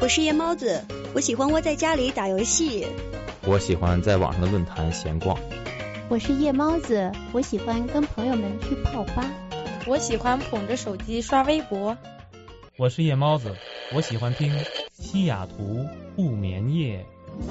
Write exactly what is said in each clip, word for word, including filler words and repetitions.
我是夜猫子，我喜欢窝在家里打游戏。 我喜欢在网上的论坛闲逛。 我是夜猫子，我喜欢跟朋友们去泡吧。 我喜欢捧着手机刷微博。 我是夜猫子，我喜欢听西雅图不眠夜。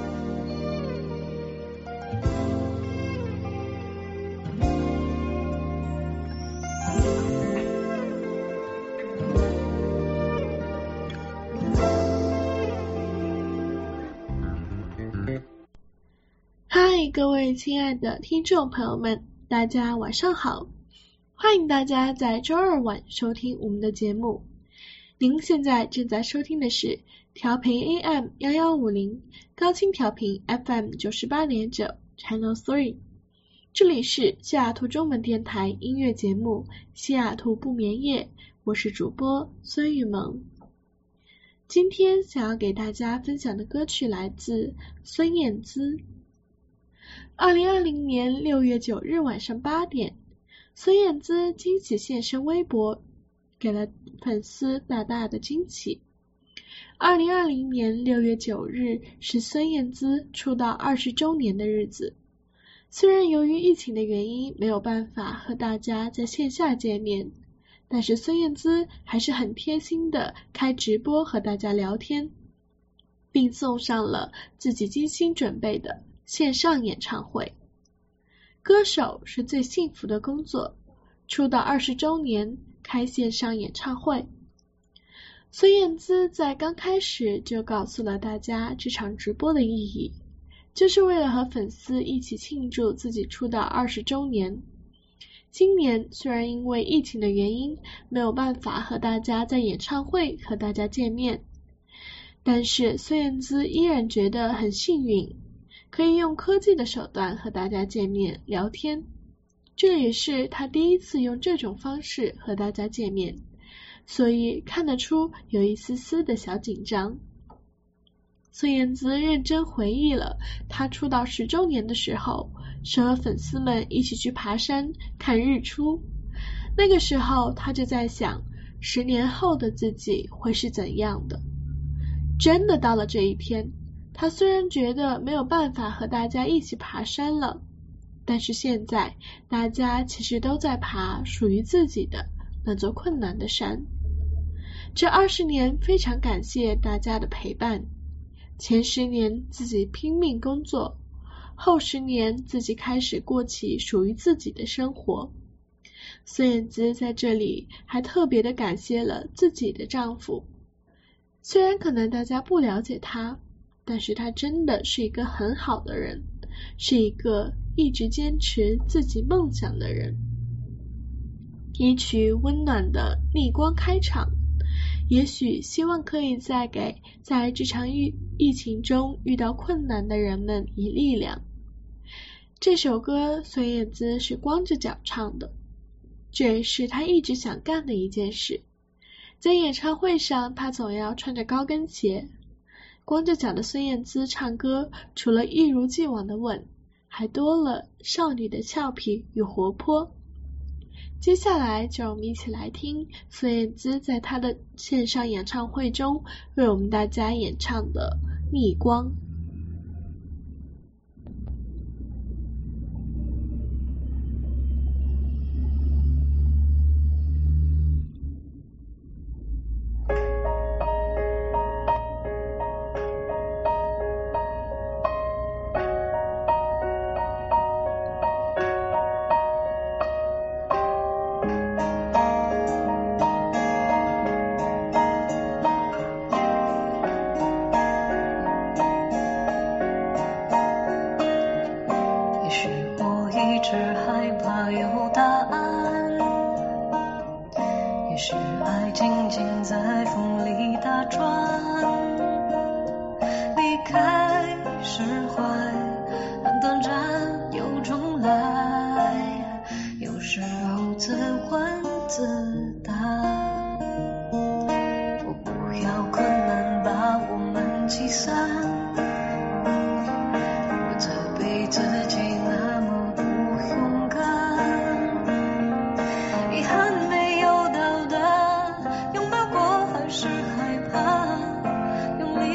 嗨，各位亲爱的听众朋友们，大家晚上好，欢迎大家在周二晚收听我们的节目。您现在正在收听的是调频 A M 一一五零，高清调频 F M 九十八点九 Channel 三， 这里是西雅图中文电台音乐节目西雅图不眠夜，我是主播孙玉萌。今天想要给大家分享的歌曲来自孙燕姿。二零二零年六月九日晚上八点，孙燕姿惊喜现身微博，给了粉丝大大的惊喜。二零二零年六月九日是孙燕姿出道二十周年的日子。虽然由于疫情的原因没有办法和大家在线下见面，但是孙燕姿还是很贴心的开直播和大家聊天，并送上了自己精心准备的线上演唱会。歌手是最幸福的工作，出道二十周年开线上演唱会。孙燕姿在刚开始就告诉了大家这场直播的意义，就是为了和粉丝一起庆祝自己出道二十周年。今年虽然因为疫情的原因没有办法和大家在演唱会和大家见面，但是孙燕姿依然觉得很幸运，可以用科技的手段和大家见面聊天，这也是她第一次用这种方式和大家见面，所以看得出有一丝丝的小紧张。孙燕姿认真回忆了她出道十周年的时候，是和粉丝们一起去爬山看日出，那个时候她就在想，十年后的自己会是怎样的。真的到了这一天，他虽然觉得没有办法和大家一起爬山了，但是现在大家其实都在爬属于自己的那座困难的山。这二十年非常感谢大家的陪伴，前十年自己拼命工作，后十年自己开始过起属于自己的生活。孙燕姿在这里还特别的感谢了自己的丈夫，虽然可能大家不了解他，但是他真的是一个很好的人，是一个一直坚持自己梦想的人。一曲温暖的逆光开场，也许希望可以再给在这场疫疫情中遇到困难的人们以力量。这首歌孙燕姿是光着脚唱的，这也是她一直想干的一件事。在演唱会上，她总要穿着高跟鞋。光着脚的孙燕姿唱歌，除了一如既往的稳，还多了少女的俏皮与活泼。接下来就让我们一起来听孙燕姿在她的线上演唱会中为我们大家演唱的《逆光》。 是害怕，用力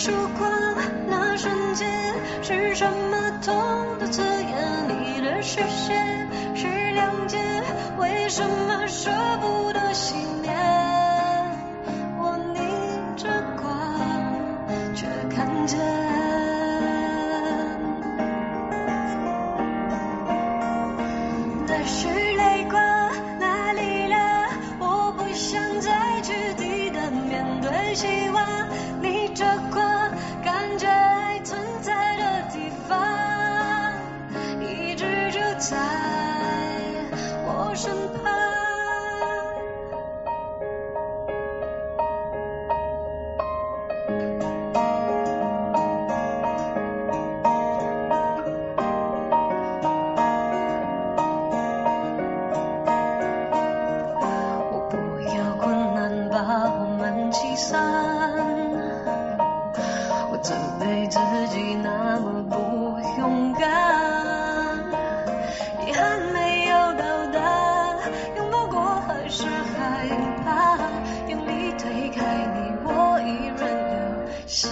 束光，那瞬间是什么痛的刺眼？你的视线是谅解，为什么舍不得熄灭？我逆着光，却看见那是泪光，哪里了？我不想再去抵挡面对希望，逆着光，感觉爱存在的地方，一直就在我身旁。我不要困难把我们击散，我责备自己那么不勇敢，遗憾没有到达，拥抱过还是害怕，用力推开你，我依然留下。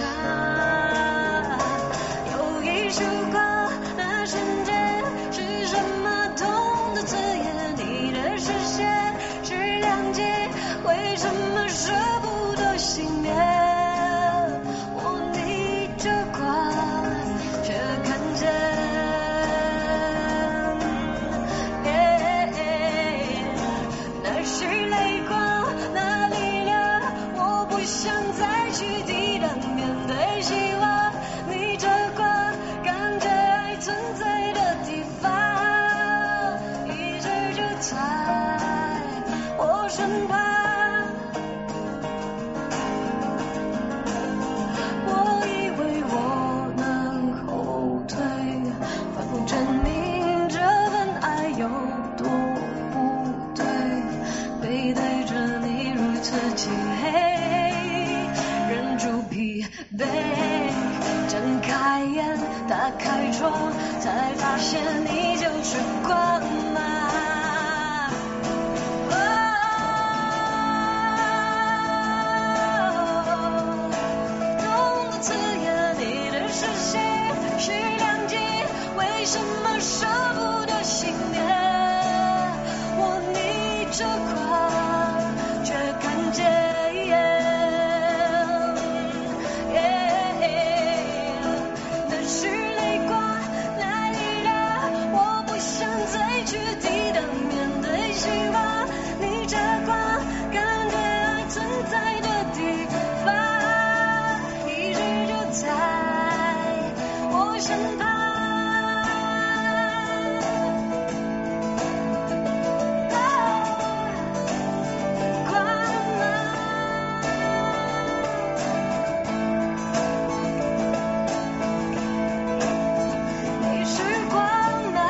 有一束光，那瞬间是什么痛的刺眼？你的视线是谅解，为什么舍不得熄灭？我逆着光，却看见，那是泪光，哪里了？我不想再去抵挡面对希望，逆着光，感觉爱存在的地方，一直就在我身旁。我以为我能后退，反复证明这份爱有多不对，背对着你如此漆黑，忍住疲惫，睁开眼，打开窗，才发现你就是光芒。痛的刺眼，你的视线是谅解，为什么舍不得熄灭？我逆着光，却看见那是泪光，哪里了？我不想再去抵挡面对希望，逆着光，感觉爱存在的地方，一直就在我身旁。光芒，你是光芒。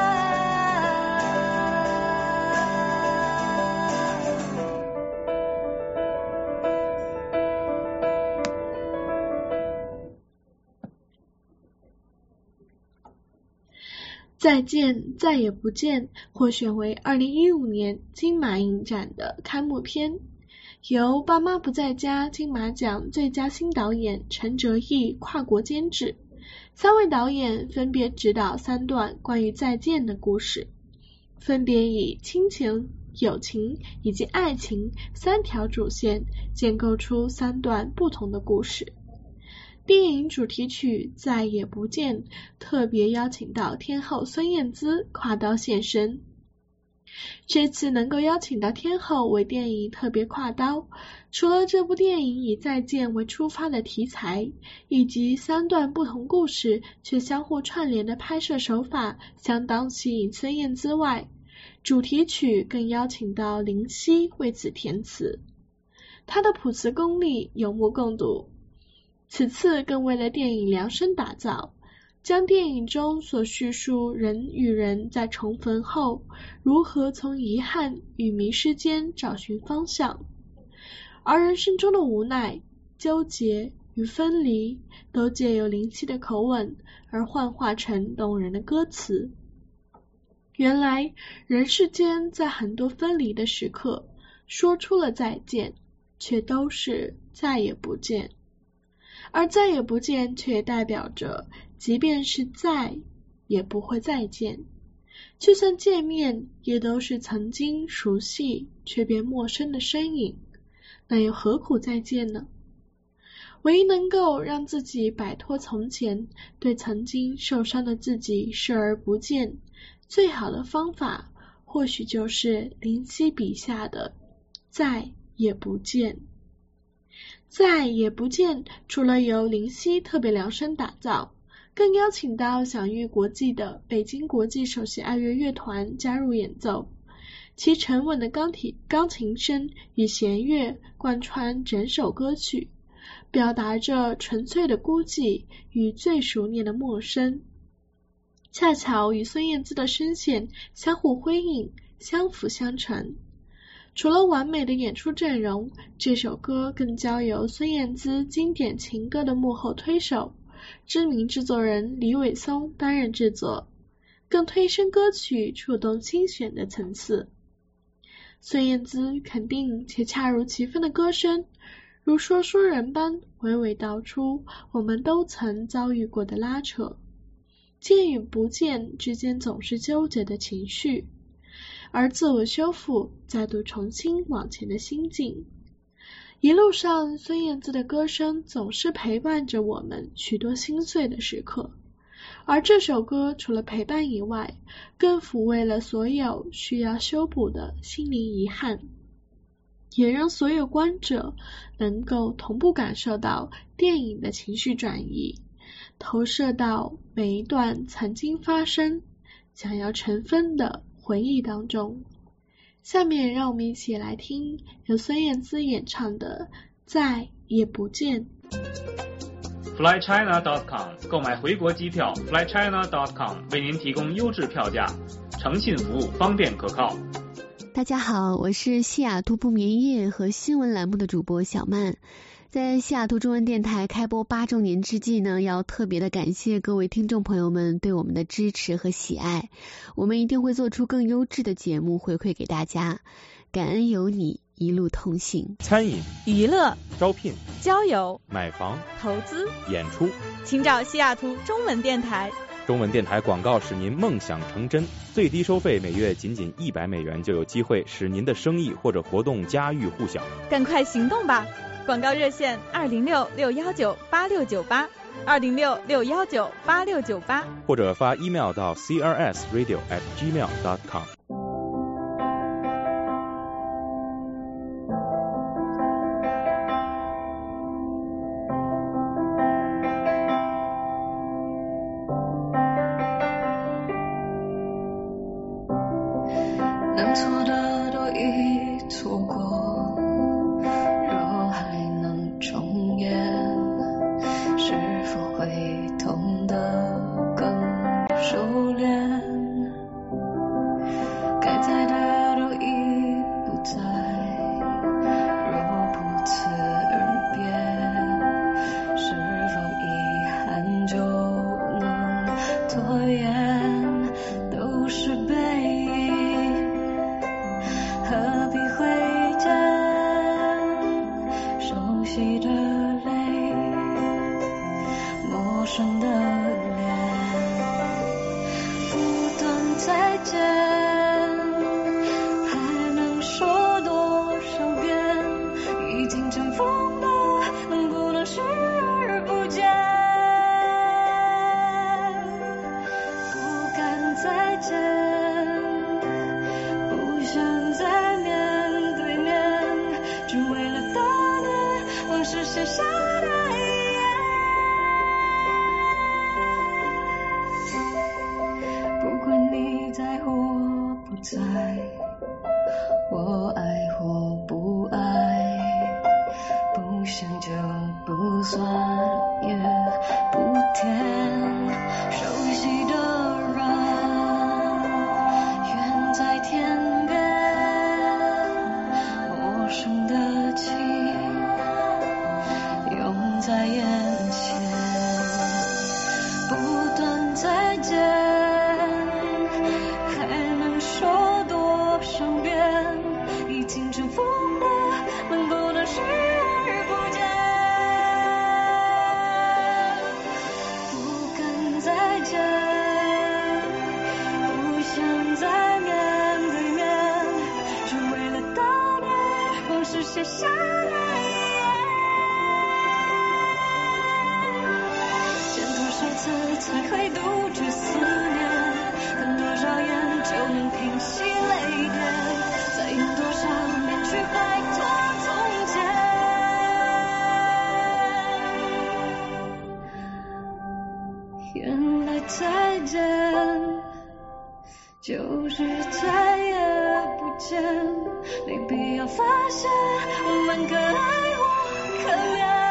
再见，再也不见获选为二零一五年金马影展的开幕片，由《爸妈不在家》金马奖最佳新导演陈哲艺跨国监制，三位导演分别执导三段关于再见的故事，分别以亲情、友情以及爱情三条主线建构出三段不同的故事。电影主题曲《再也不见》特别邀请到天后孙燕姿跨刀现身。这次能够邀请到天后为电影特别跨刀，除了这部电影以再见为出发的题材，以及三段不同故事却相互串联的拍摄手法相当吸引孙燕姿外，主题曲更邀请到林夕为此填词，她的谱词功力有目共睹。此次更为了电影量身打造，将电影中所叙述人与人在重逢后如何从遗憾与迷失间找寻方向，而人生中的无奈、纠结与分离都借由灵犀的口吻而幻化成动人的歌词。原来人世间在很多分离的时刻说出了再见，却都是再也不见。 而再也不见却代表着即便是再也不会再见，就算见面也都是曾经熟悉却变陌生的身影，那又何苦再见呢？唯一能够让自己摆脱从前，对曾经受伤的自己视而不见，最好的方法或许就是林夕笔下的再也不见。再也不见除了由林夕特别量身打造，更邀请到享誉国际的北京国际首席爱乐乐团加入演奏，其沉稳的钢体钢琴声与弦乐贯穿整首歌曲，表达着纯粹的孤寂与最熟练的陌生，恰巧与孙燕姿的声线相互辉映，相辅相成。除了完美的演出阵容，这首歌更交由孙燕姿经典情歌的幕后推手，知名制作人李伟松担任制作，更推升歌曲触动心弦的层次。孙燕姿肯定且恰如其分的歌声，如说书人般娓娓道出我们都曾遭遇过的拉扯，见与不见之间总是纠结的情绪，而自我修复再度重新往前的心境。一路上孙燕姿的歌声总是陪伴着我们许多心碎的时刻，而这首歌除了陪伴以外，更抚慰了所有需要修补的心灵遗憾，也让所有观者能够同步感受到电影的情绪转移，投射到每一段曾经发生想要尘封的回忆当中。下面让我们一起来听由孙燕姿演唱的再也不见。 fly china dot com 购买回国机票 fly china dot com 为您提供优质票价，诚信服务，方便可靠。 大家好，我是西雅图不眠夜和新闻栏目的主播小曼。在西雅图中文电台开播八周年之际呢，要特别的感谢各位听众朋友们对我们的支持和喜爱，我们一定会做出更优质的节目回馈给大家，感恩有你一路同行。 餐饮、 娱乐、 招聘、 交友、 买房、 投资、 演出， 请找西雅图中文电台。 中文电台广告使您梦想成真，最低收费每月仅仅一百美元，就有机会使您的生意或者活动家喻户晓。 赶快行动吧！广告热线二零六六幺九八六九八，二零六六幺九八六九八， 或者发 email 到 c r s radio at gmail dot com。 能错的都已错过，若还能重演，是否会痛得更熟练？该在的都已不在，若不辞而别，是否遗憾就能拖延？都是背影，何必挥剑？熟悉的泪，陌生的脸，不断再见，还能说多少遍？已经尘封的，能不能视而不见？不敢再见，不想再面对面，只为了悼念往事写下的遗言。不管你在或不在，我爱或不爱，不想就不算也不甜。熟悉的人远在天边，陌生的情涌在眼前，不断再见，还能说多少遍？已经尘封的，能不能视而不见？ 写下来。见多少次才会杜绝思念，看多少眼就能平息泪点，再用多少年去摆脱从前。原来再见就是再也不见，没必要发现我们可爱或可怜。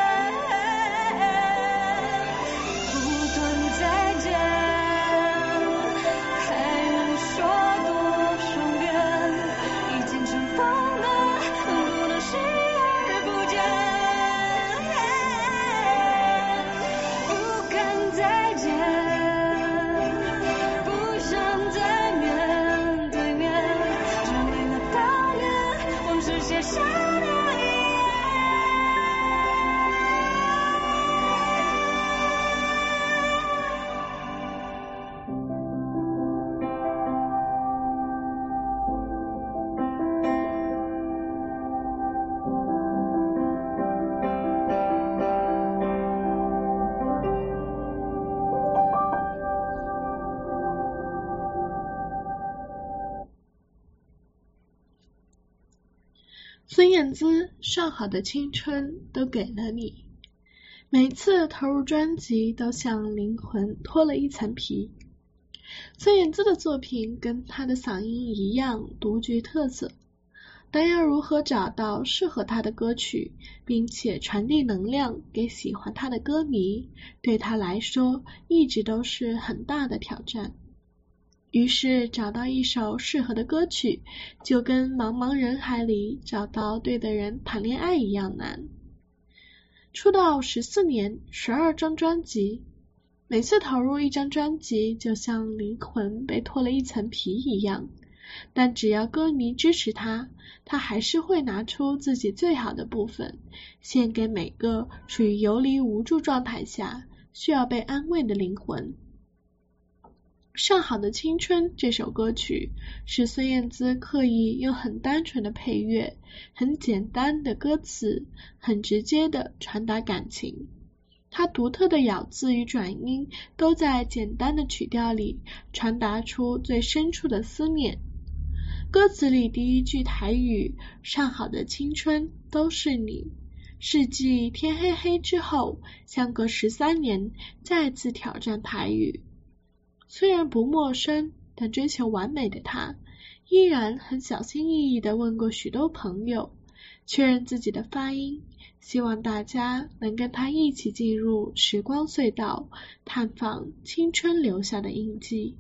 孙燕姿上好的青春都给了你，每次投入专辑都像灵魂脱了一层皮。孙燕姿的作品跟她的嗓音一样独具特色，但要如何找到适合她的歌曲，并且传递能量给喜欢她的歌迷，对她来说一直都是很大的挑战。于是找到一首适合的歌曲，就跟茫茫人海里找到对的人谈恋爱一样难。出道十四年，十二张专辑，每次投入一张专辑就像灵魂被脱了一层皮一样，但只要歌迷支持他，他还是会拿出自己最好的部分，献给每个处于游离无助状态下需要被安慰的灵魂。上好的青春这首歌曲是孙燕姿刻意用很单纯的配乐，很简单的歌词，很直接的传达感情。她独特的咬字与转音都在简单的曲调里传达出最深处的思念。歌词里第一句台语上好的青春都是你，是继天黑黑之后相隔十三年再次挑战台语。虽然不陌生，但追求完美的他依然很小心翼翼地问过许多朋友，确认自己的发音，希望大家能跟他一起进入时光隧道，探访青春留下的印记。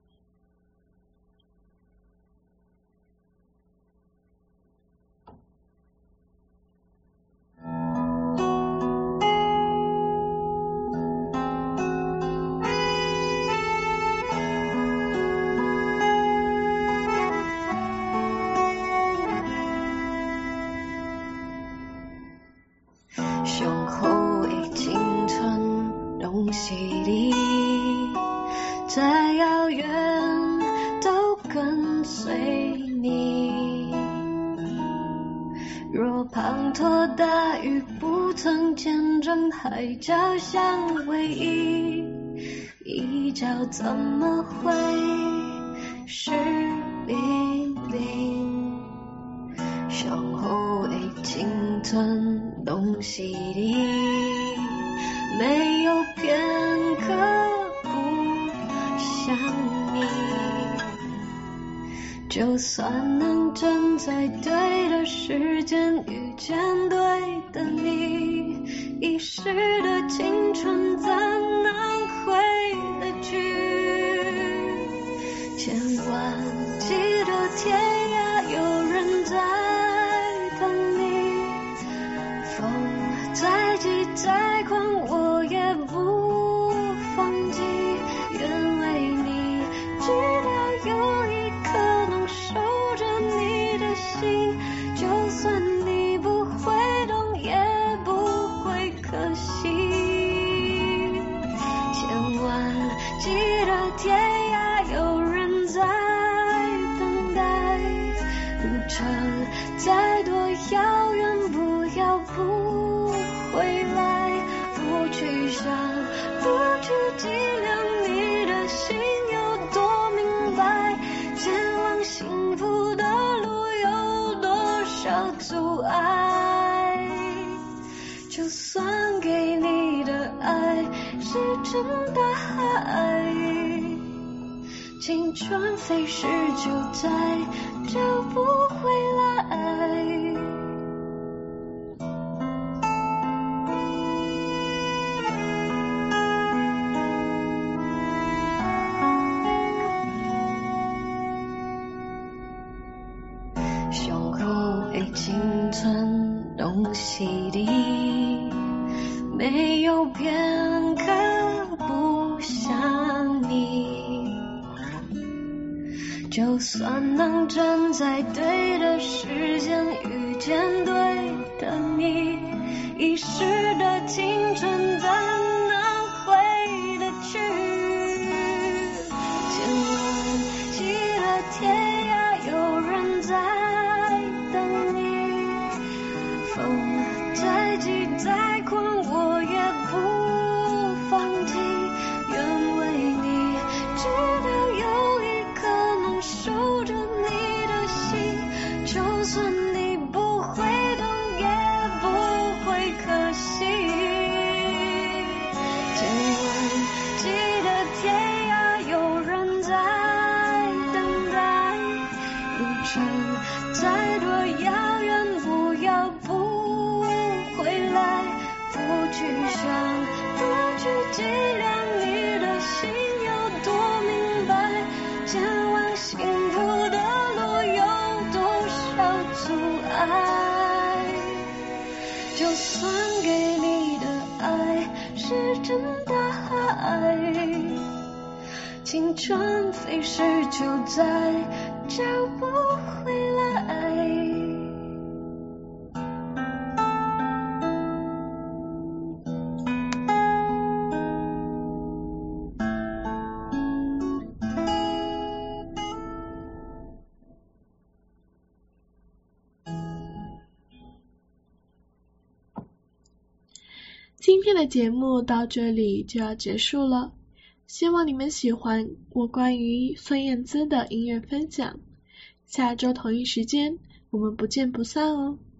上好的青春拢是你，再遥远都跟随你。若滂沱大雨不曾见证海角相偎依，一角怎么会是黎明？上好的青春拢是你，没有片刻不想你。就算能站在对的时间遇见对的你，一时的青春怎能回得去？千万记得天涯有人在等你，风再急再狂我也不放弃。愿为你知道有一颗能守着你的心，就算你不会懂也不会可惜。千万记得天涯有人在等待，路程再多遥远要不回来，不去想，不去计量你的心有多明白，前往幸福的路有多少阻碍，就算给你的爱是真大海，青春飞逝就再找不回来。胸口已经存东西的，没有片刻不想你，就算能站在对的时间遇见对的你，遗失的青春怎能回得去，千万记得天涯有人在等你，风再急再狂我也不放弃，愿为你直到有一刻能守着你的心，就算你不会懂也不会可惜，千万记得天涯有人在等待，路程再多遥远不要不回来，不去想，不去计量你的心有多明白，前往幸福的路有多少阻碍，就算给你的爱是真大海，青春飞逝就再找不回来。 今天的节目到这里就要结束了，希望你们喜欢我关于孙燕姿的音乐分享。下周同一时间我们不见不散哦。